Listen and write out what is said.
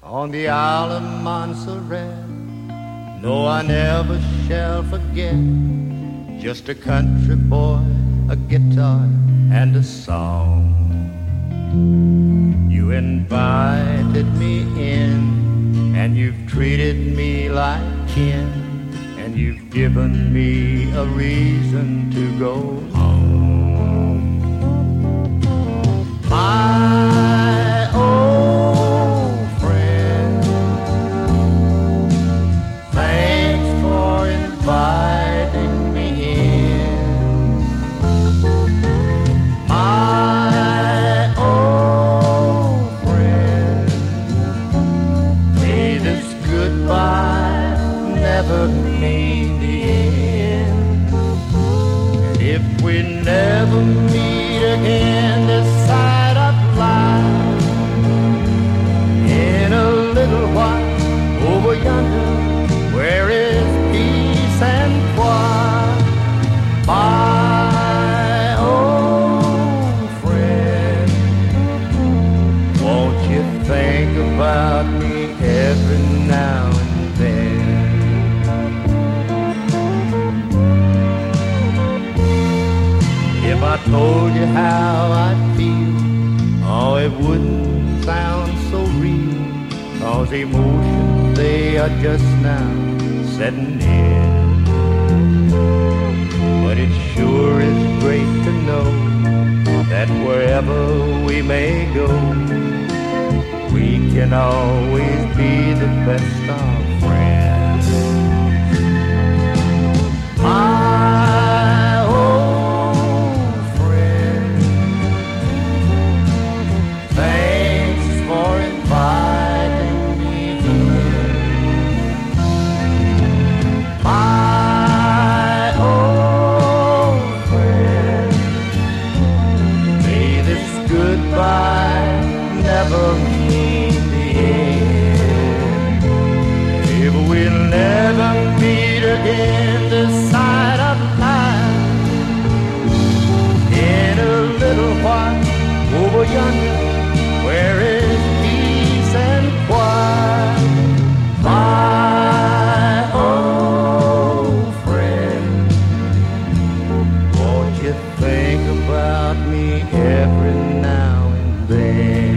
on the Isle of Montserrat. No, I never shall forget, just a country boy, a guitar, and a song. You invited me in, and you've treated me like kin, and you've given me a reason to go home. My old friend, thanks for inviting me in. My old friend, may this goodbye never mean the end. And if we never meet again this side of life, in a little while over yonder, where is peace and quiet, my old friend, won't you think about me every now and then? If I told you how I feel, oh, it wouldn't sound so real, 'cause emotions, they are just now setting in. But it sure is great to know that wherever we may go, we can always be the best of friends. My old friend, thanks for inviting me in. My old friend, may this goodbye never mean the end. If we'll never meet again this side of life, in a little while over yonder, where is peace and quiet, my old friend, won't you think about me every now and then?